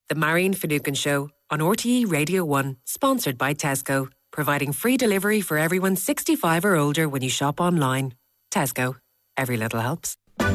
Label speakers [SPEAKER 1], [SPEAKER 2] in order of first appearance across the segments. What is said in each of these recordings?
[SPEAKER 1] The Marion Finucane Show on RTE Radio 1, sponsored by Tesco, providing free delivery for everyone 65 or older when you shop online. Tesco. Every little helps.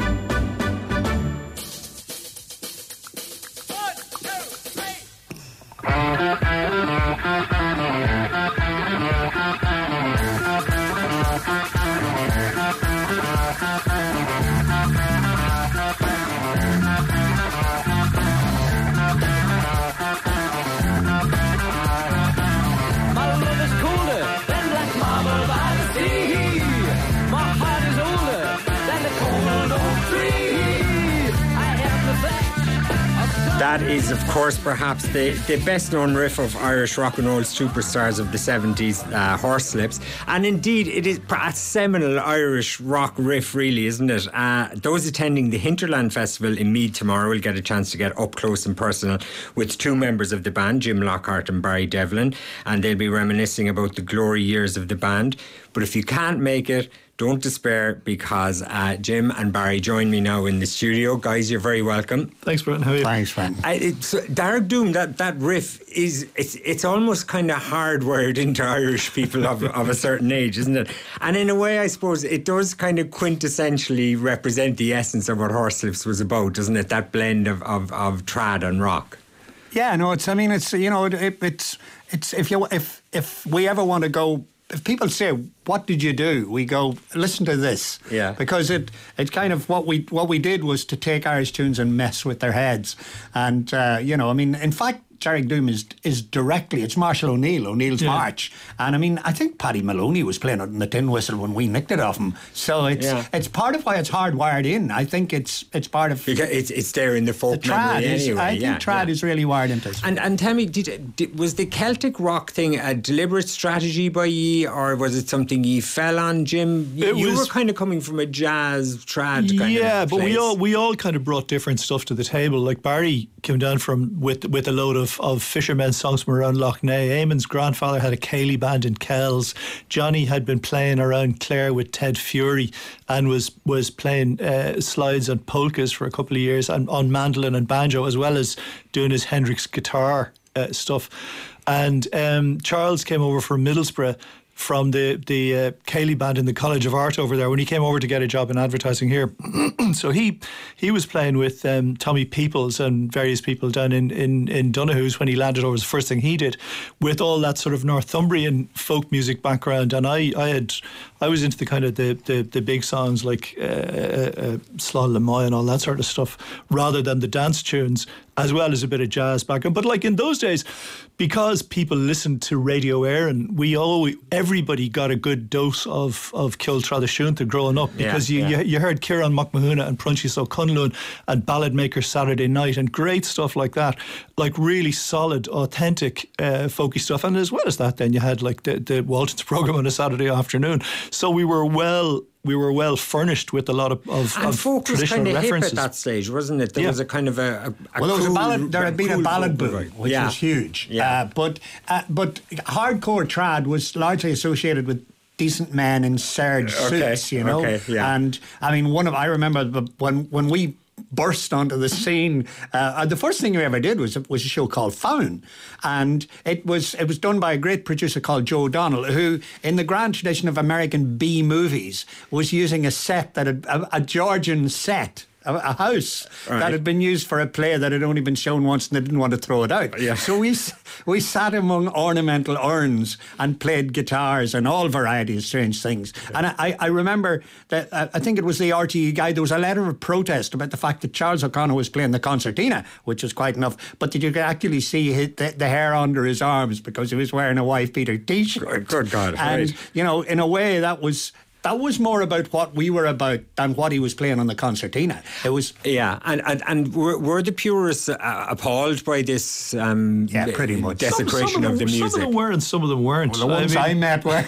[SPEAKER 2] That is, of course, perhaps the best known riff of Irish rock and roll superstars of the 70s, Horslips. And indeed, it is a seminal Irish rock riff, really, isn't it? Those attending the Hinterland Festival in Meath tomorrow will get a chance to get up close and personal with two members of the band, Jim Lockhart and Barry Devlin, and they'll be reminiscing about the glory years of the band. But if you can't make it, don't despair, because Jim and Barry join me now in the studio. Guys, you're very welcome.
[SPEAKER 3] Thanks, Brent. How are you?
[SPEAKER 4] Thanks, man.
[SPEAKER 2] Dark Doom, that riff it's almost kind of hardwired into Irish people of a certain age, isn't it? And in a way, I suppose it does kind of quintessentially represent the essence of what Horslips was about, doesn't it? That blend of trad and rock.
[SPEAKER 4] Yeah, no, it's if we ever want to go. If people say, "What did you do?" we go, "Listen to this."
[SPEAKER 2] Yeah.
[SPEAKER 4] Because it's kind of what we did was to take Irish tunes and mess with their heads, and in fact, Derek Doom is directly, it's Marshall O'Neill's March, and I mean, I think Paddy Maloney was playing it in the tin whistle when we nicked it off him. So it's part of why it's hardwired in. I think it's part of
[SPEAKER 2] because it's there in the folk memory anyway.
[SPEAKER 4] I think trad is really wired into it.
[SPEAKER 2] And tell me, was the Celtic rock thing a deliberate strategy by ye, or was it something ye fell on, Jim? You were kind of coming from a jazz trad kind of
[SPEAKER 3] but
[SPEAKER 2] place.
[SPEAKER 3] we all kind of brought different stuff to the table. Like Barry came down with a load of fishermen's songs from around Lough Neagh. Eamon's grandfather had a Cayley band in Kells. Johnny had been playing around Clare with Ted Fury and was playing slides and polkas for a couple of years and on mandolin and banjo, as well as doing his Hendrix guitar stuff. And Charles came over from Middlesbrough from the Cayley band in the College of Art over there when he came over to get a job in advertising here. So he was playing with Tommy Peoples and various people down in Donoghue's when he landed over. It was the first thing he did with all that sort of Northumbrian folk music background. And I was into the kind of the big songs like Slán Lemoy and all that sort of stuff, rather than the dance tunes, as well as a bit of jazz background. But like in those days, because people listened to Radio Éireann, everybody got a good dose of Kiltradashunta growing up, because you heard Kieran McMahuna and Prunchie O'Cunlun and Ballad Maker Saturday Night and great stuff like that, like really solid, authentic folky stuff. And as well as that, then you had like the Walton's programme on a Saturday afternoon. So we were well furnished with a lot of
[SPEAKER 2] folk
[SPEAKER 3] traditional
[SPEAKER 2] was kind of
[SPEAKER 3] references.
[SPEAKER 2] Hip at that stage, wasn't it? There was a kind of a
[SPEAKER 4] well, there was a ballad. There had been a ballad boom, which was huge.
[SPEAKER 2] Yeah.
[SPEAKER 4] But hardcore trad was largely associated with decent men in serge suits, you know. And I mean, I remember when we burst onto the scene. The first thing we ever did was a show called Faun, and it was done by a great producer called Joe O'Donnell, who, in the grand tradition of American B movies, was using a set that a Georgian set. A house that had been used for a play that had only been shown once, and they didn't want to throw it out. Yeah. So we sat among ornamental urns and played guitars and all varieties of strange things. Yeah. And I remember that I think it was the RTE guy. There was a letter of protest about the fact that Charles O'Connor was playing the concertina, which was quite enough, but that you could actually see the hair under his arms because he was wearing a wife beater T-shirt.
[SPEAKER 2] Good God!
[SPEAKER 4] And you know, in a way, that was more about what we were about than what he was playing on the concertina. It was
[SPEAKER 2] and were the purists appalled by this?
[SPEAKER 4] Pretty much
[SPEAKER 2] desecration of the music.
[SPEAKER 3] Some of them were, and some of them weren't.
[SPEAKER 4] Well, the ones I met were.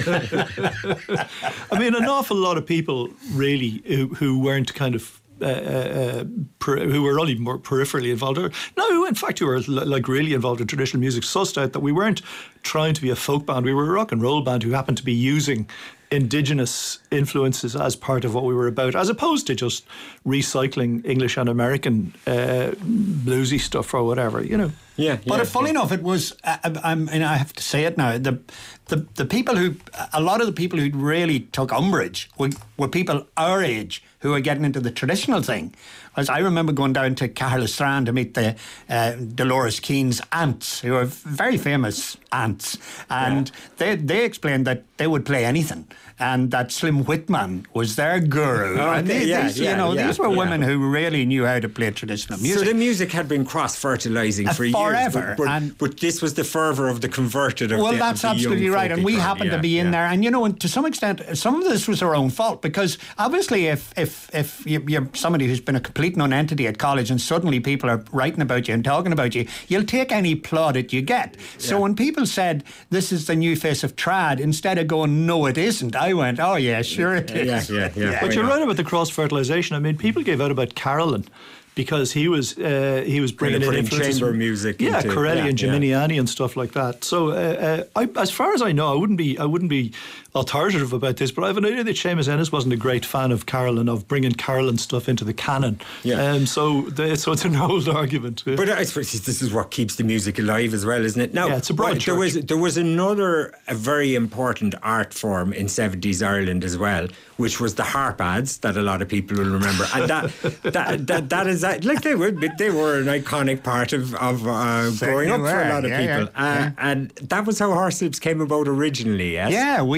[SPEAKER 3] I mean, an awful lot of people really who weren't kind of. Who were only more peripherally involved, who in fact who were like really involved in traditional music, sussed out that we weren't trying to be a folk band. We were a rock and roll band who happened to be using indigenous influences as part of what we were about, as opposed to just recycling English and American bluesy stuff or whatever, you know.
[SPEAKER 2] Yeah,
[SPEAKER 4] but funny enough, it was. And I have to say it now. The people who, a lot of the people who really took umbrage were people our age who were getting into the traditional thing. As I remember going down to Caherlistrand to meet the Dolores Keane's aunts, who are very famous aunts, and they explained that they would play anything, and that Slim Whitman was their guru. These were women who really knew how to play traditional music.
[SPEAKER 2] So the music had been cross-fertilising for
[SPEAKER 4] forever,
[SPEAKER 2] years, but this was the fervour of the converted.
[SPEAKER 4] That's absolutely right, and we happened to be in there, and and to some extent, some of this was our own fault, because obviously, if you're somebody who's been a complete non-entity at college, and suddenly people are writing about you and talking about you, you'll take any plaudit you get. So when people said this is the new face of trad, instead of going no it isn't, I went, oh yeah, sure it is.
[SPEAKER 3] Yeah. But you're right about the cross-fertilisation. I mean, people gave out about Carolyn because he was bringing in
[SPEAKER 2] chamber music,
[SPEAKER 3] Corelli and Geminiani and stuff like that. So, as far as I know, I wouldn't be authoritative about this, but I have an idea that Seamus Ennis wasn't a great fan of Carolyn, of bringing Carolyn stuff into the canon. So it's an old argument.
[SPEAKER 2] But I suppose this is what keeps the music alive as well, isn't it? Now,
[SPEAKER 3] it's a broad church.
[SPEAKER 2] There was another very important art form in 70s Ireland as well, which was the harp ads that a lot of people will remember, and that is like they were an iconic part of growing up for a lot of people, and that was how Horselips came about originally. Yes.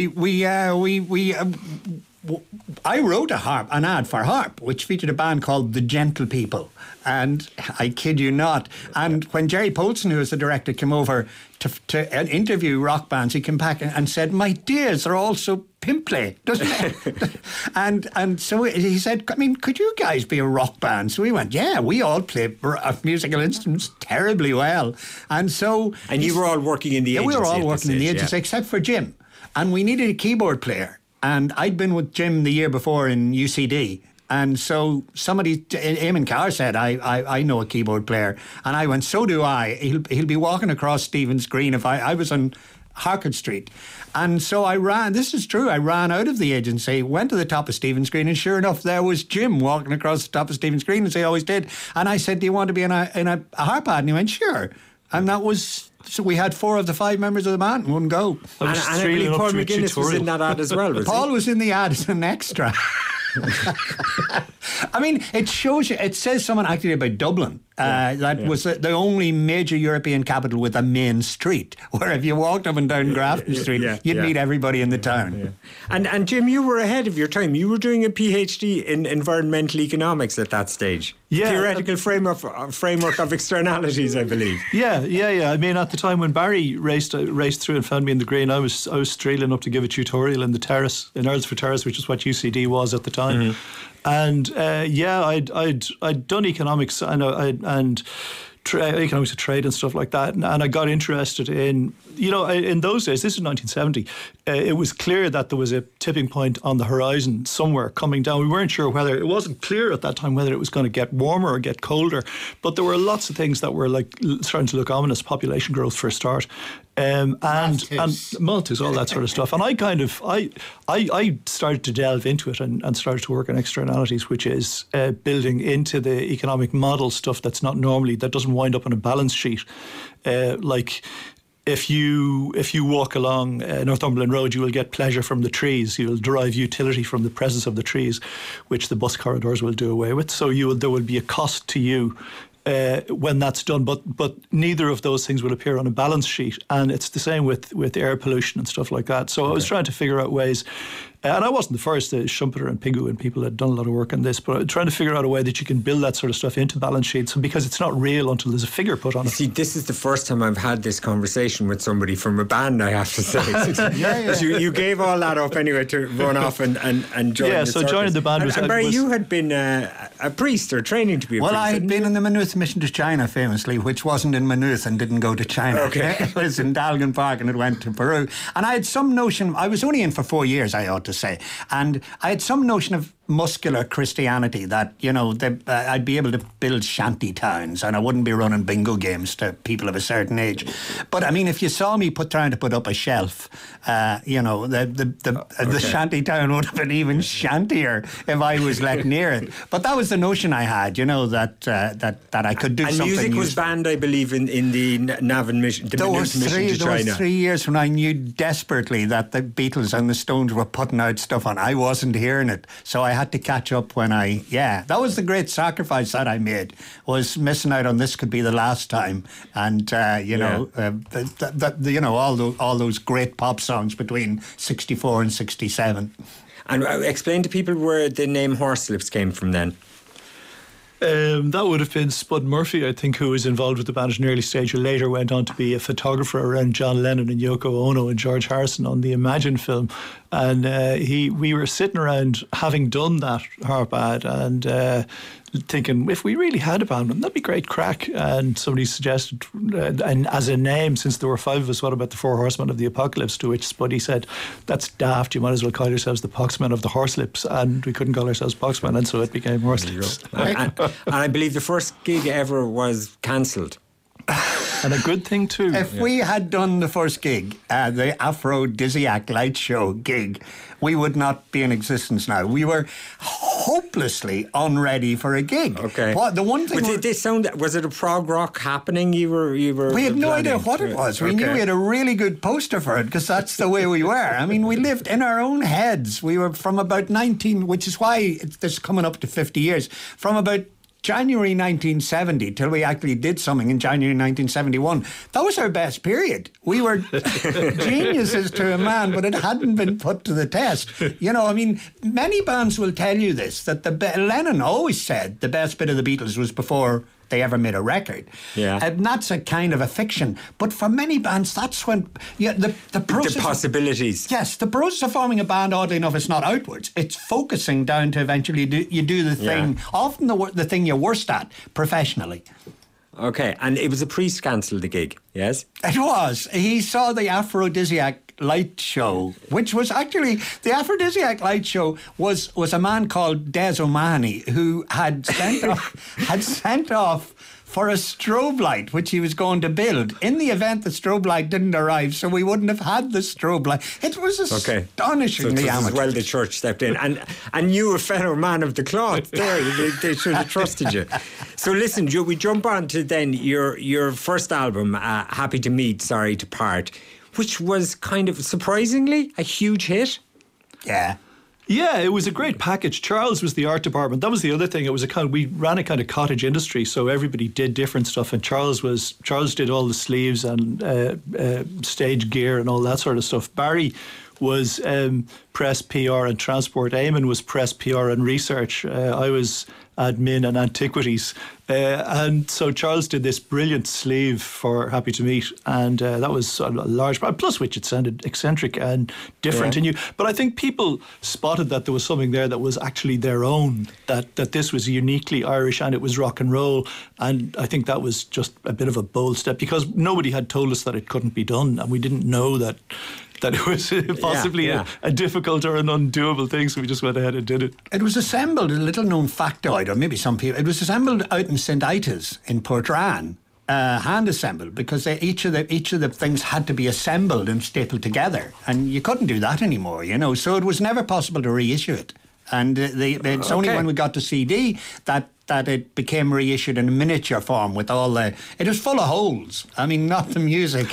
[SPEAKER 4] Yeah, I wrote an ad for harp, which featured a band called The Gentle People, and I kid you not. And when Jerry Polson, who was the director, came over to interview rock bands, he came back and said, "My dears, they're all so pimply, doesn't it?" and so he said, "I mean, could you guys be a rock band?" So we went, "Yeah, we all play musical instruments terribly well." And
[SPEAKER 2] you were all working in the agency.
[SPEAKER 4] We were all working in the agency, except for Jim, and we needed a keyboard player. And I'd been with Jim the year before in UCD. And so Eamon Carr said, I know a keyboard player. And I went, so do I. He'll be walking across Stephen's Green if I was on Harcourt Street. And so I ran out of the agency, went to the top of Stephen's Green, and sure enough, there was Jim walking across the top of Stephen's Green, as he always did. And I said, do you want to be in a harp ad? And he went, sure. And that was... So we had 4 of the 5 members of the band in one go.
[SPEAKER 2] And I believe Paul McGuinness was in that ad as well, was
[SPEAKER 4] Paul was in the ad as an extra. I mean, it shows you, it says someone actually about Dublin. Was the only major European capital with a main street, where if you walked up and down Grafton Street, you'd meet everybody in the town.
[SPEAKER 2] And Jim, you were ahead of your time. You were doing a PhD in environmental economics at that stage. Theoretical framework of externalities, I believe.
[SPEAKER 3] Yeah. I mean, at the time when Barry raced through and found me in the Green, I was strailing up to give a tutorial in the Terrace, in Earls for Terrace, which is what UCD was at the time. And I'd done economics and economics of trade and stuff like that, and I got interested in, in those days, this is 1970, it was clear that there was a tipping point on the horizon somewhere coming down. We weren't sure whether, it wasn't clear at that time whether it was going to get warmer or get colder, but there were lots of things that were like starting to look ominous. Population growth for a start, and Malthus, all that sort of stuff. And I started to delve into it and started to work on externalities, which is building into the economic model stuff that doesn't wind up on a balance sheet, like. If you walk along Northumberland Road, you will get pleasure from the trees. You will derive utility from the presence of the trees, which the bus corridors will do away with. So there will be a cost to you when that's done, but neither of those things will appear on a balance sheet. And it's the same with air pollution and stuff like that. So I was trying to figure out ways. And I wasn't the first. Schumpeter and Pingu and people had done a lot of work on this, but trying to figure out a way that you can build that sort of stuff into balance sheets, because it's not real until there's a figure put on it.
[SPEAKER 2] See, this is the first time I've had this conversation with somebody from a band, I have to say. You gave all that up anyway to run off and join the circus.
[SPEAKER 3] Joining the band was...
[SPEAKER 2] And Barry, you had been a priest or training to be a priest.
[SPEAKER 4] Well, I had been in the Maynooth mission to China, famously, which wasn't in Maynooth and didn't go to China.
[SPEAKER 2] Okay.
[SPEAKER 4] It was in Dalgan Park and it went to Peru. And I had some notion, I was only in for 4 years, I ought to say, and I had some notion of muscular Christianity that, you know, I'd be able to build shanty towns and I wouldn't be running bingo games to people of a certain age. But I mean, if you saw me trying to put up a shelf, you know, the shanty town would have been even shantier if I was let near it. But that was the notion I had, you know, that I could do something.
[SPEAKER 2] And music was banned, I believe, in the Navan mission, the mission to China.
[SPEAKER 4] There was 3 years when I knew desperately that the Beatles and the Stones were putting out stuff on. I wasn't hearing it, so I had to catch up when that was the great sacrifice that I made, was missing out on This Could Be the Last Time, and you know, all those great pop songs between 64 and 67.
[SPEAKER 2] And explain to people where the name Horslips came from then.
[SPEAKER 3] That would have been Spud Murphy, I think, who was involved with the band at an early stage, who later went on to be a photographer around John Lennon and Yoko Ono and George Harrison on the Imagine film. And we were sitting around having done that Harpad and thinking, if we really had a band, wouldn't that be great crack? And somebody suggested, and as a name, since there were 5 of us, what about the Four Horsemen of the Apocalypse? To which Spuddy said, that's daft, you might as well call yourselves the Poxmen of the Horselips. And we couldn't call ourselves Poxmen, and so it became Horselips.
[SPEAKER 2] And I believe the first gig ever was cancelled.
[SPEAKER 3] And a good thing too.
[SPEAKER 4] If we had done the first gig, the Aphrodisiac Light Show gig, we would not be in existence now. We were hopelessly unready for a gig.
[SPEAKER 2] Okay.
[SPEAKER 4] The one thing
[SPEAKER 2] was it a prog rock happening? You were.
[SPEAKER 4] We had no idea what it was. We knew we had a really good poster for it because that's the way we were. I mean, we lived in our own heads. We were from about 19, which is why it's coming up to 50 years. From about January 1970 till we actually did something in January 1971. That was our best period. We were geniuses to a man, but it hadn't been put to the test. You know, I mean, many bands will tell you this, that Lennon always said the best bit of the Beatles was before they ever made a record.
[SPEAKER 2] Yeah.
[SPEAKER 4] And that's a kind of a fiction. But for many bands, that's when the process...
[SPEAKER 2] The possibilities.
[SPEAKER 4] Yes, the process of forming a band, oddly enough, is not outwards. It's focusing down to eventually you do the thing, often the thing you're worst at, professionally.
[SPEAKER 2] Okay, and it was a priest cancelled the gig, yes?
[SPEAKER 4] It was. He saw the Aphrodisiac Light Show, which was actually, the Aphrodisiac Light Show was a man called Des O'Mahony who had sent off for a strobe light, which he was going to build. In the event the strobe light didn't arrive, so we wouldn't have had the strobe light. It was astonishingly amateur.
[SPEAKER 2] As well the church stepped in. And you, a fellow man of the cloth, there, they should have trusted you. So listen, we jump on to then your first album, Happy to Meet, Sorry to Part, which was kind of, surprisingly, a huge hit.
[SPEAKER 4] Yeah.
[SPEAKER 3] Yeah, it was a great package. Charles was the art department. That was the other thing. It was we ran a kind of cottage industry, so everybody did different stuff. And Charles did all the sleeves and stage gear and all that sort of stuff. Barry was press, PR and transport. Eamon was press, PR and research. I was admin and antiquities. And so Charles did this brilliant sleeve for Happy to Meet, and that was a large part, plus which it sounded eccentric and different and new. But I think people spotted that there was something there that was actually their own, that this was uniquely Irish and it was rock and roll. And I think that was just a bit of a bold step because nobody had told us that it couldn't be done, and we didn't know that it was possibly a difficult or an undoable thing, so we just went ahead and did it.
[SPEAKER 4] It was assembled, a little known factoid, or maybe some people, it was assembled out in St. Itas in Portrane, hand assembled, because each of the things had to be assembled and stapled together, and you couldn't do that anymore, you know, so it was never possible to reissue it. And it's only when we got to CD that it became reissued in a miniature form with all the... It was full of holes. I mean, not the music.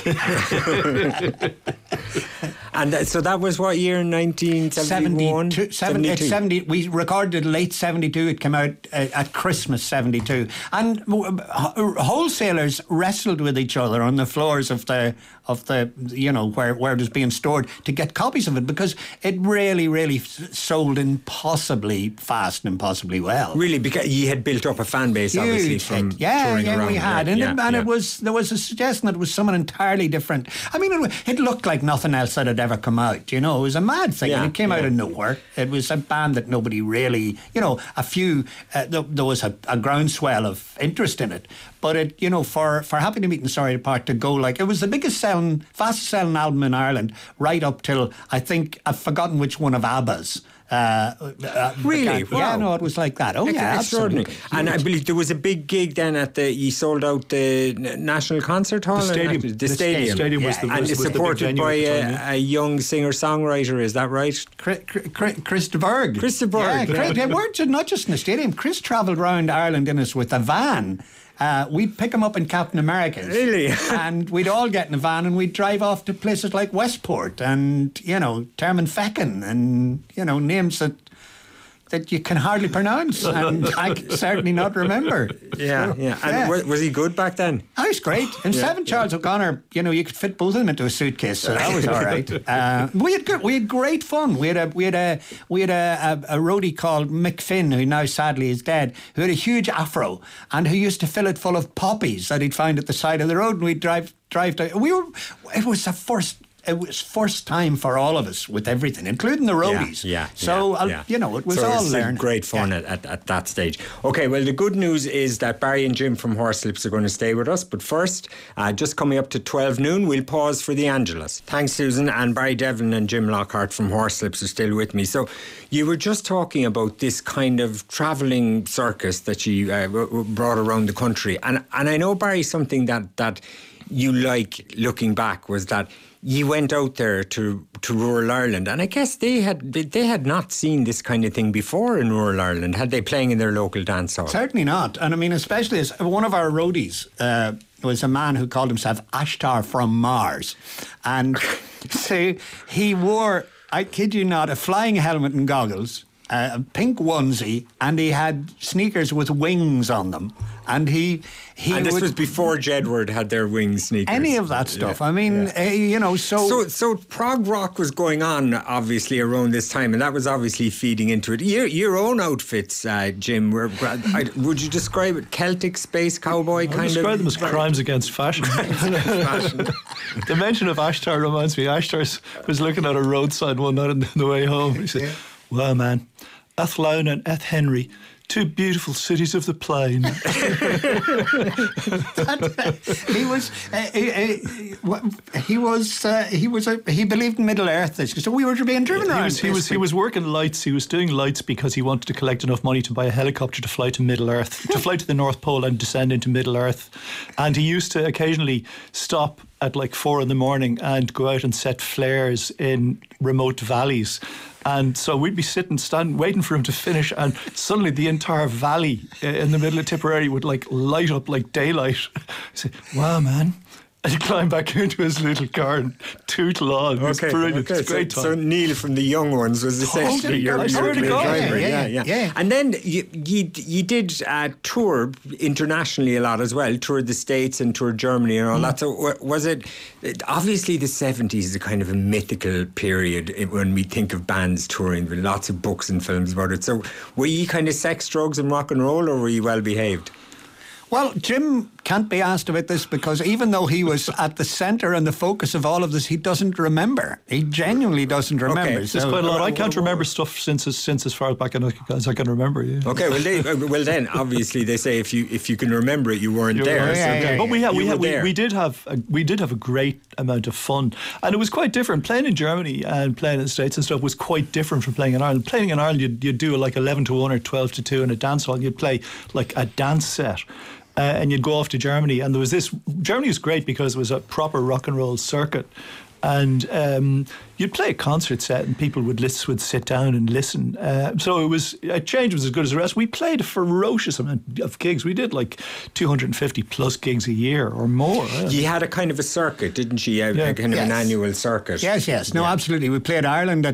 [SPEAKER 2] And so that was what year? 1971?
[SPEAKER 4] 70. We recorded late 72. It came out at Christmas 72. And wholesalers wrestled with each other on the floors of the you know, where it was being stored to get copies of it, because it really sold impossibly fast and impossibly well.
[SPEAKER 2] Really, because you had built up a fan base, obviously, from touring around.
[SPEAKER 4] We had. There was a suggestion that it was someone entirely different. I mean, it looked like nothing else that had ever come out, you know. It was a mad thing, and it came out of nowhere. It was a band that nobody really, you know, there was a groundswell of interest in it. But it, you know, for Happy to Meet and Sorry to Part to go like, it was the fastest selling album in Ireland right up till, I think, I've forgotten which one of ABBA's.
[SPEAKER 2] Really?
[SPEAKER 4] Wow. Yeah, no, it was like that. Oh, yeah,
[SPEAKER 2] extraordinary.
[SPEAKER 4] absolutely.
[SPEAKER 2] And I believe there was a big gig then you sold out the National Concert Hall.
[SPEAKER 3] The stadium was the
[SPEAKER 2] and it's supported by a young singer-songwriter, is that right?
[SPEAKER 4] Chris de Burgh.
[SPEAKER 2] Chris de Burgh.
[SPEAKER 4] Yeah, we're not just in the stadium. Chris travelled around Ireland in us with a van. We'd pick him up in Captain America's.
[SPEAKER 2] Really?
[SPEAKER 4] And we'd all get in a van and we'd drive off to places like Westport and, Termon Feckin and, names that you can hardly pronounce and I can certainly not remember.
[SPEAKER 2] Yeah. And was he good back then?
[SPEAKER 4] Oh, he's great. And Seven Charles O'Connor, you could fit both of them into a suitcase, so that was all right. We had great fun. We had a roadie called Mick Finn, who now sadly is dead, who had a huge afro and who used to fill it full of poppies that he'd find at the side of the road, and we'd drive down. It was first time for all of us with everything, including the roadies. It was all learned.
[SPEAKER 2] Great fun at that stage. Okay, well, the good news is that Barry and Jim from Horselips are going to stay with us. But first, just coming up to 12 noon, we'll pause for the Angelus. Thanks, Susan. And Barry Devlin and Jim Lockhart from Horselips are still with me. So you were just talking about this kind of travelling circus that you brought around the country. And I know, Barry, something that you like looking back was that you went out there to rural Ireland, and I guess they had not seen this kind of thing before in rural Ireland. Had they playing in their local dance hall?
[SPEAKER 4] Certainly not. And I mean, especially as one of our roadies was a man who called himself Ashtar from Mars, and so he wore, I kid you not, a flying helmet and goggles, a pink onesie, and he had sneakers with wings on them. And
[SPEAKER 2] and this was before Jedward had their wing sneakers.
[SPEAKER 4] Any of that stuff. Yeah. I mean,
[SPEAKER 2] So prog rock was going on, obviously, around this time, and that was obviously feeding into it. Your own outfits, Jim, would you describe it Celtic space cowboy kind of?
[SPEAKER 3] I describe them as crimes against fashion. The mention of Ashtar reminds me. Ashtar was looking at a roadside one night on the way home. He said, "Wow, man, Athlone and Eth Henry, two beautiful cities of the plain."
[SPEAKER 4] He believed in Middle Earth. So we were being driven around.
[SPEAKER 3] He was working lights. He was doing lights because he wanted to collect enough money to buy a helicopter to fly to Middle Earth, to fly to the North Pole and descend into Middle Earth. And he used to occasionally stop at like 4 a.m. and go out and set flares in remote valleys. And so we'd be standing, waiting for him to finish, and suddenly the entire valley in the middle of Tipperary would like light up like daylight. I say, "Wow, man." And he climbed back into his little car and tootle on. It was brilliant.
[SPEAKER 2] Okay.
[SPEAKER 3] It was a great time.
[SPEAKER 2] So Neil from the Young Ones was essentially your driver. Yeah. And then you did tour internationally a lot as well. Toured the States and toured Germany and all that. So was it... Obviously the 70s is a kind of a mythical period when we think of bands touring. There were lots of books and films about it. So were you kind of sex, drugs and rock and roll, or were you well behaved?
[SPEAKER 4] Well, Jim can't be asked about this because even though he was at the centre and the focus of all of this, he doesn't remember. He genuinely doesn't remember.
[SPEAKER 3] Okay. So, quite a lot. I can't remember stuff since as far back as I can remember. Yeah.
[SPEAKER 2] Okay, well then obviously they say if you can remember it, you weren't there.
[SPEAKER 3] But we did have a great amount of fun, and it was quite different. Playing in Germany and playing in the States and stuff was quite different from playing in Ireland. Playing in Ireland, you'd do like 11 to 1 or 12 to 2 in a dance hall. You'd play like a dance set. And you'd go off to Germany, and there was this. Germany was great because it was a proper rock and roll circuit, and you'd play a concert set, and people would sit down and listen. So a change was as good as the rest. We played a ferocious amount of gigs. We did like 250 plus gigs a year or more.
[SPEAKER 2] You had a kind of a circuit, didn't you? A kind of an annual circuit.
[SPEAKER 4] Yes. No, absolutely. We played Ireland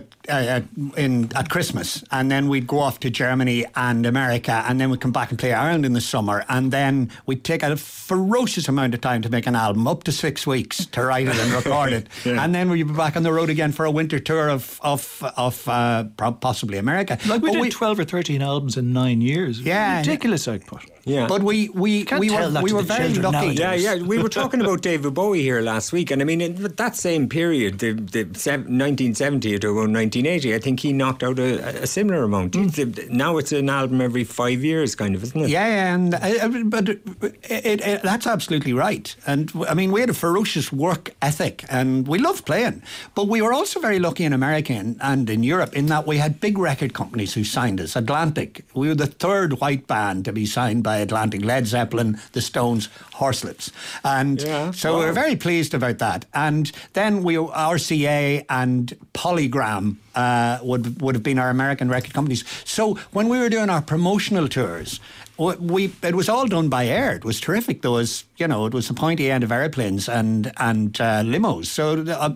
[SPEAKER 4] at Christmas, and then we'd go off to Germany and America, and then we'd come back and play Ireland in the summer, and then we'd take a ferocious amount of time to make an album, up to 6 weeks to write it and record it, and then we'd be back on the road again for a winter tour of possibly America.
[SPEAKER 3] Like we did 12 or 13 albums in 9 years.
[SPEAKER 4] Yeah,
[SPEAKER 3] ridiculous output.
[SPEAKER 4] Yeah, but we were very lucky.
[SPEAKER 2] Yeah. We were talking about David Bowie here last week, and I mean, in that same period, the 1970 to around 1980, I think he knocked out a similar amount. Now it's an album every 5 years, kind of, isn't it?
[SPEAKER 4] Yeah, and that's absolutely right. And I mean, we had a ferocious work ethic, and we loved playing. But we were also very lucky in America and in Europe in that we had big record companies who signed us. Atlantic. We were the third white band to be signed by Atlantic. Led Zeppelin, the Stones, Horselips. And so we were very pleased about that. And then RCA and Polygram would have been our American record companies. So when we were doing our promotional tours, it was all done by air. It was terrific. There was, it was the pointy end of airplanes and limos. So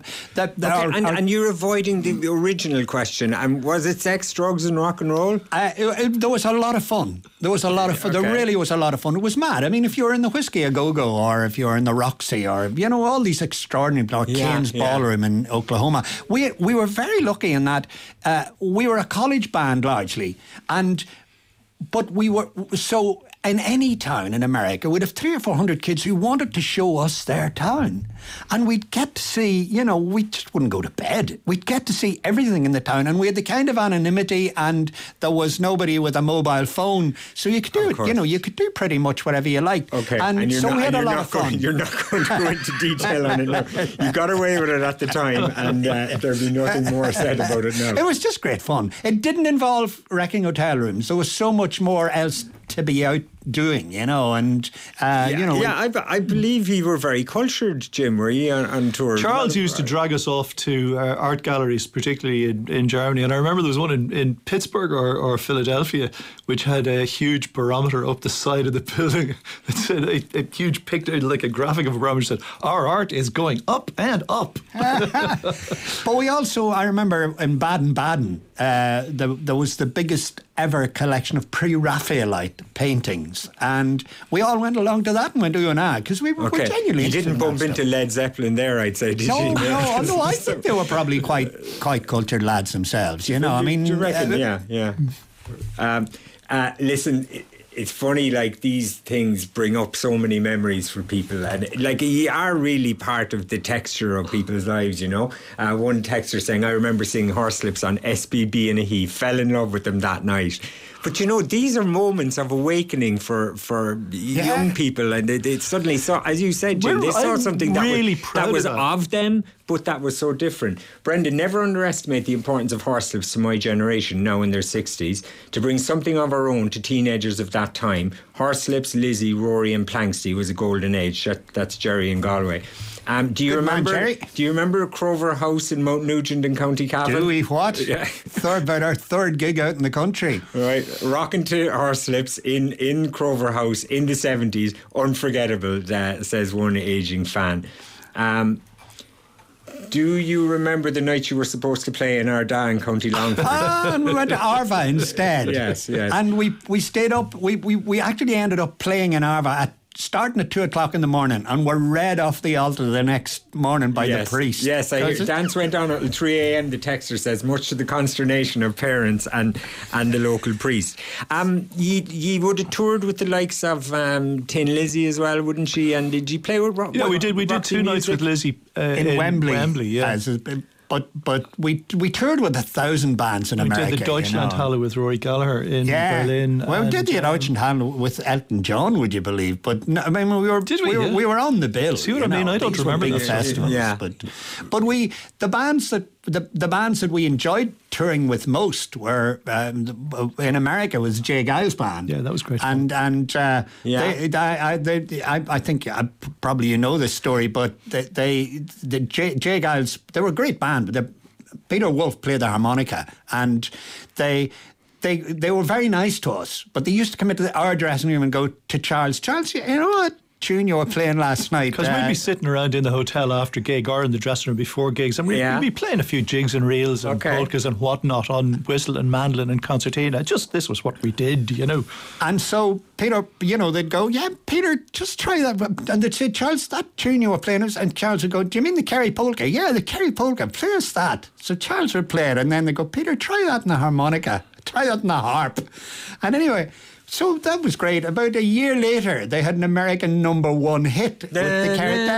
[SPEAKER 2] and you're avoiding the original question. And was it sex, drugs, and rock and roll?
[SPEAKER 4] There was a lot of fun. There was a lot of fun. There really was a lot of fun. It was mad. I mean, if you were in the Whiskey A Go-Go, or if you were in the Roxy, or all these extraordinary Kane's Ballroom in Oklahoma, we were very lucky in that we were a college band largely, but we were so in any town in America, we'd have 300 or 400 kids who wanted to show us their town. And we'd get to see, we just wouldn't go to bed. We'd get to see everything in the town. And we had the kind of anonymity, and there was nobody with a mobile phone. So you could do it, you could do pretty much whatever you liked.
[SPEAKER 2] Okay.
[SPEAKER 4] And so we had a lot of fun.
[SPEAKER 2] You're not going to go into detail on it now. You got away with it at the time, and there'll be nothing more said about it now.
[SPEAKER 4] It was just great fun. It didn't involve wrecking hotel rooms. There was so much more else to be out doing, and
[SPEAKER 2] I believe you were very cultured, Jim. Were you on tour?
[SPEAKER 3] Charles used to drag us off to art galleries, particularly in Germany, and I remember there was one in Pittsburgh or Philadelphia which had a huge barometer up the side of the building. It said a huge picture, like a graphic of a barometer, said our art is going up and up.
[SPEAKER 4] But we also, I remember in Baden-Baden, there was the biggest ever collection of pre-Raphaelite paintings, and we all went along to that and went to an ad because we were genuinely.
[SPEAKER 2] You didn't bump into Led Zeppelin there, I'd say, did you?
[SPEAKER 4] No, I think they were probably quite cultured lads themselves. I mean,
[SPEAKER 2] do you reckon? Yeah. Listen. It's funny, like, these things bring up so many memories for people, and like, you are really part of the texture of people's lives, One texter saying, I remember seeing Horselips on SBB and he fell in love with them that night. But these are moments of awakening for young people, and they suddenly saw, as you said, Jim, they saw something that was of them, but that was so different. Brendan, never underestimate the importance of Horselips to my generation, now in their 60s, to bring something of our own to teenagers of that time. Horselips, Lizzie, Rory and Planksty was a golden age. That's Jerry in Galway. Do you remember Crover House in Mount Nugent in County Cavan?
[SPEAKER 4] Do we what?
[SPEAKER 2] Yeah.
[SPEAKER 4] About our third gig out in the country.
[SPEAKER 2] Right, rocking to Horselips in Crover House in the 70s, unforgettable, says one ageing fan. Do you remember the night you were supposed to play in Ardagh in County Longford?
[SPEAKER 4] And we went to Arva instead.
[SPEAKER 2] Yes.
[SPEAKER 4] And we stayed up. We actually ended up playing in Arva starting at 2:00 in the morning, and were read off the altar the next morning by the priest.
[SPEAKER 2] Yes, I hear. Dance went on until 3 a.m. The texter says, much to the consternation of parents and the local priest. Ye would have toured with the likes of Tin Lizzie as well, wouldn't she? And did you play with Rock?
[SPEAKER 3] Yeah, we did. We did 2 nights with Lizzie
[SPEAKER 4] in Wembley.
[SPEAKER 3] Yeah.
[SPEAKER 4] But we toured with 1,000 bands in America.
[SPEAKER 3] We did the Deutschlandhalle with Rory Gallagher in Berlin.
[SPEAKER 4] Well, we did the Deutschlandhalle with Elton John, would you believe? But no, I mean, we were on the bill.
[SPEAKER 3] See what I mean? I don't remember
[SPEAKER 4] big festivals. Yeah. But the bands that we enjoyed touring with most were in America was Jay Giles band.
[SPEAKER 3] Yeah, that was great.
[SPEAKER 4] I think probably you know this story, but the Jay Giles, they were a great band. Peter Wolf played the harmonica, and they were very nice to us. But they used to come into our dressing room and go to Charles, you know what tune you were playing last night?
[SPEAKER 3] Because we'd be sitting around in the hotel after gig or in the dressing room before gigs, and we'd be playing a few jigs and reels and polkas and whatnot on whistle and mandolin and concertina. This was what we did,
[SPEAKER 4] And so Peter, they'd go, yeah, Peter, just try that. And they'd say, Charles, that tune you were playing, and Charles would go, do you mean the Kerry polka? Yeah, the Kerry polka, play us that. So Charles would play it, and then they'd go, Peter, try that in the harmonica, try that in the harp. And anyway, So that was great. About a year later, they had an American #1 hit with the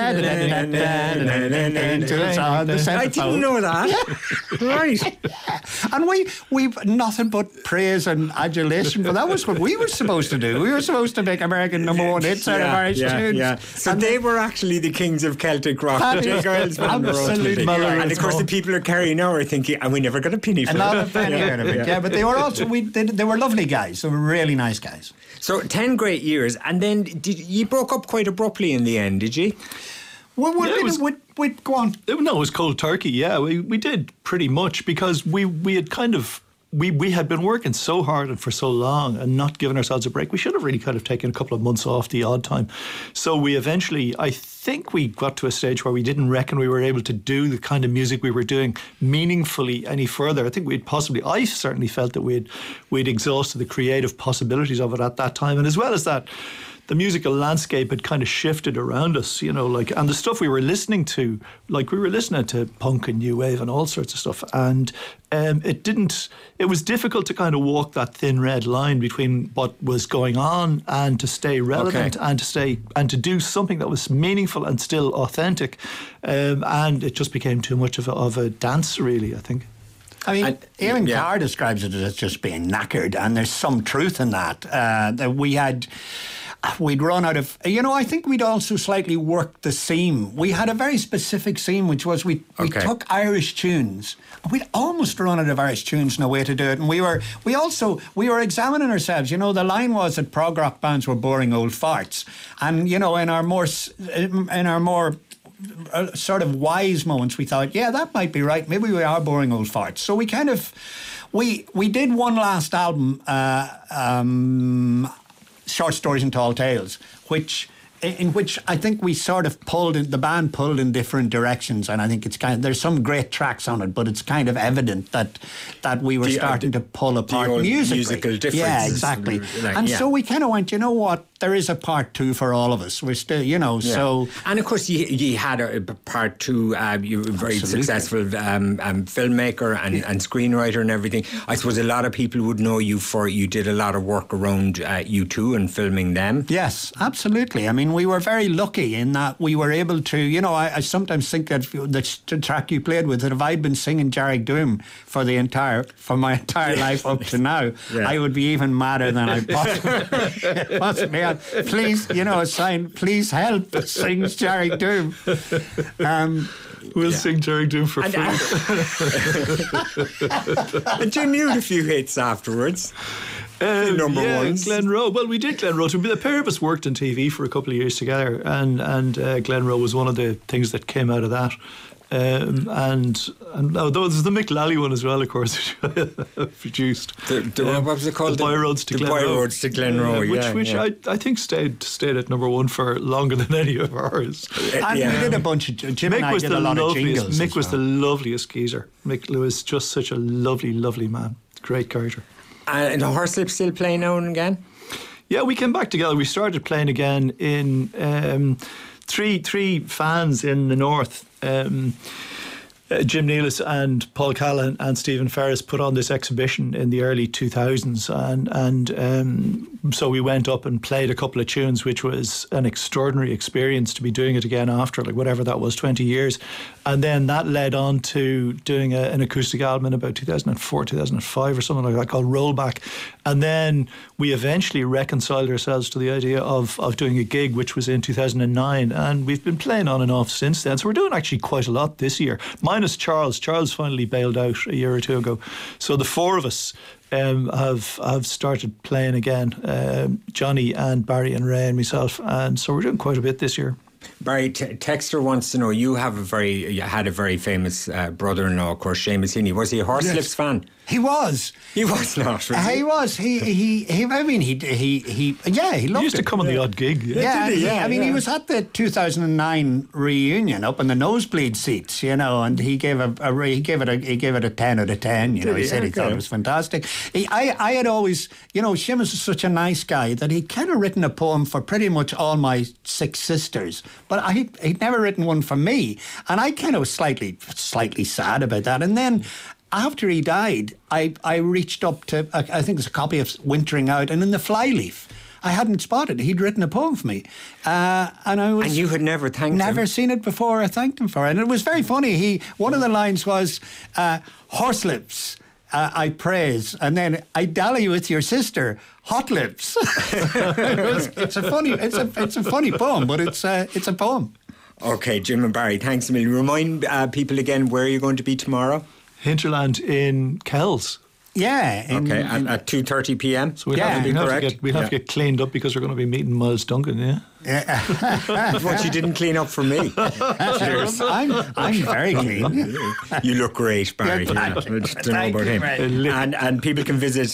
[SPEAKER 2] I didn't know that. Right.
[SPEAKER 4] And we've nothing but praise and adulation, but that was what we were supposed to do. We were supposed to make American #1 hits out of Irish tunes.
[SPEAKER 2] Yeah. So and they were actually the kings of Celtic rock.
[SPEAKER 4] Absolutely.
[SPEAKER 2] And of course, the people are carrying now are thinking, and we never got a penny for
[SPEAKER 4] Not a penny out of it. Yeah, but they were also they were lovely guys. They were really nice guys.
[SPEAKER 2] So 10 great years, and then you broke up quite abruptly in the end, did you?
[SPEAKER 4] Well, go on.
[SPEAKER 3] No, it was cold turkey. Yeah, we did pretty much because we had kind of. We had been working so hard and for so long and not giving ourselves a break. We should have really kind of taken a couple of months off the odd time. So we eventually, I think we got to a stage where we didn't reckon we were able to do the kind of music we were doing meaningfully any further. I think I certainly felt that we'd exhausted the creative possibilities of it at that time. And as well as that, the musical landscape had kind of shifted around us, and the stuff we were listening to, we were listening to punk and new wave and all sorts of stuff. And it was difficult to kind of walk that thin red line between what was going on and to stay relevant and to do something that was meaningful and still authentic. And it just became too much of a dance, really, I think.
[SPEAKER 4] I mean, Eamon Carr describes it as just being knackered, and there's some truth in that. That we'd run out of, I think we'd also slightly worked the seam. We had a very specific seam, which was we took Irish tunes, and we'd almost run out of Irish tunes, no way to do it. And we were examining ourselves. The line was that prog rock bands were boring old farts. And, in our more sort of wise moments, we thought, yeah, that might be right. Maybe we are boring old farts. So we kind of, we did one last album, Short Stories and Tall Tales, in which I think we sort of the band pulled in different directions, and I think it's there's some great tracks on it, but it's kind of evident that we were starting to pull apart
[SPEAKER 2] musical differences.
[SPEAKER 4] Yeah, exactly. So we kind of went, you know what, there is a part 2 for all of us. We're still, so...
[SPEAKER 2] And of course you had a part 2, you were a very successful filmmaker and screenwriter and everything. I suppose a lot of people would know you you did a lot of work around U2 and filming them.
[SPEAKER 4] Yes, absolutely. I mean, we were very lucky in that we were able to, I sometimes think that the track you played with, that if I'd been singing Jarrig Doom for my entire life up to now, I would be even madder than I possibly had. Please, a sign, please help, sings Jarrig Doom.
[SPEAKER 3] We'll sing Jarrig Doom for free.
[SPEAKER 2] And you knew a few hits afterwards. Number ones.
[SPEAKER 3] Glenroe. Well, we did Glenroe. The pair of us worked on TV for a couple of years together, and Glenroe was one of the things that came out of that. And there was the Mick Lally one as well, of course, produced.
[SPEAKER 2] What was it called?
[SPEAKER 3] The Byroads to Glenroe. Which I think stayed at #1 for longer than any of ours.
[SPEAKER 4] And we did a bunch of Jim Mick and I did a lot of jingles.
[SPEAKER 3] Mick was the loveliest geezer. Mick was just such a lovely, lovely man. Great character.
[SPEAKER 2] And the Horslip still playing now and again?
[SPEAKER 3] Yeah, we came back together. We started playing again in three fans in the north. Jim Nealis and Paul Callan and Stephen Ferris put on this exhibition in the early 2000s, and so we went up and played a couple of tunes, which was an extraordinary experience to be doing it again after whatever that was, 20 years. And then that led on to doing an acoustic album in about 2004, 2005 or something like that called Rollback. And then we eventually reconciled ourselves to the idea of doing a gig, which was in 2009. And we've been playing on and off since then. So we're doing actually quite a lot this year. Minus Charles. Charles finally bailed out a year or two ago. So the four of us have started playing again. Johnny and Barry and Ray and myself. And so we're doing quite a bit this year.
[SPEAKER 2] Barry, Texter wants to know, you had a very famous brother-in-law, of course, Seamus Heaney. Was he a Horslips fan?
[SPEAKER 4] He was.
[SPEAKER 2] He was not.
[SPEAKER 4] He was. He loved
[SPEAKER 3] He used to come on the odd gig.
[SPEAKER 4] He was at the 2009 reunion up in the nosebleed seats, and he gave it a 10 out of 10. He said he thought it was fantastic. I had always, Seamus was such a nice guy that he'd kind of written a poem for pretty much all my 6 sisters, but he'd never written one for me, and I kind of was slightly sad about that. And then after he died, I reached up to, I think it's a copy of Wintering Out, and in the flyleaf, I hadn't spotted. He'd written a poem for me. And
[SPEAKER 2] you had never thanked him?
[SPEAKER 4] Never seen it before. I thanked him for it. And it was very funny. One of the lines was, horse lips, I praise, and then I dally with your sister, hot lips. It's a funny poem, but it's a poem.
[SPEAKER 2] Okay, Jim and Barry, thanks a million. Remind people again where you're going to be tomorrow.
[SPEAKER 3] Hinterland in Kells.
[SPEAKER 4] Yeah.
[SPEAKER 2] At 2:30 p.m.
[SPEAKER 3] So we'll have to get cleaned up because we're going to be meeting Miles Duncan, yeah?
[SPEAKER 2] What you didn't clean up for me. Cheers.
[SPEAKER 4] I'm very clean.
[SPEAKER 2] You look great, Barry. I don't know about him. And people can visit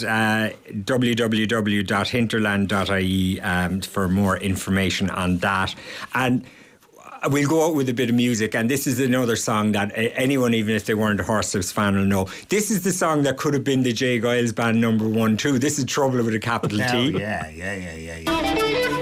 [SPEAKER 2] www.hinterland.ie for more information on that. And we'll go out with a bit of music, and this is another song that anyone, even if they weren't a Horselips fan, will know. This is the song that could have been the J. Giles Band #1 too. This is Trouble with a capital T.
[SPEAKER 4] Oh, yeah.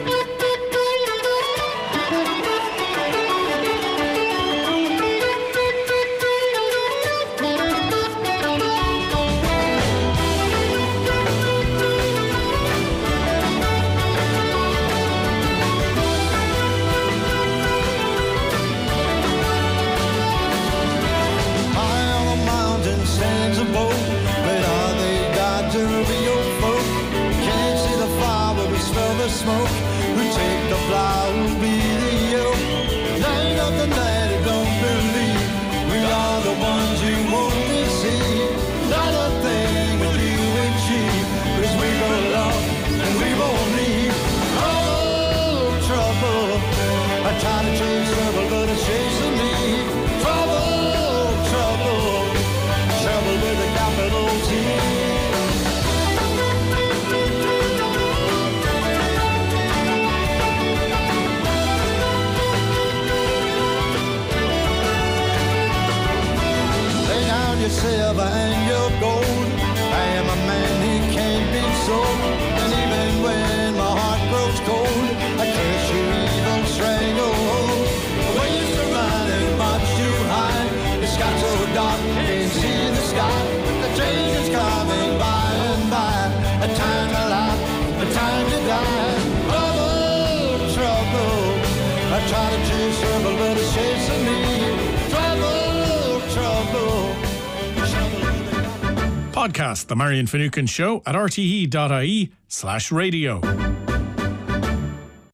[SPEAKER 5] Smoke, we take the flower, be the yoke. Night after night, I don't believe we are the ones you want to see. Not a thing with you achieve, cause we go along and we won't leave. Oh, trouble, I try to chase trouble, but it's chasing me. Trouble, trouble with a capital T. Your silver and your gold, I am a man who can't be sold. And even when my heart grows cold, I curse your evil stranglehold. The way you surround and march too high, the sky so dark, can't see the sky. The change is coming by and by, a time to laugh, a time to die. Trouble, trouble, I try to chase trouble, but it's chasing me. Trouble, trouble.
[SPEAKER 6] Podcast The Marion Finucane Show at rte.ie/radio.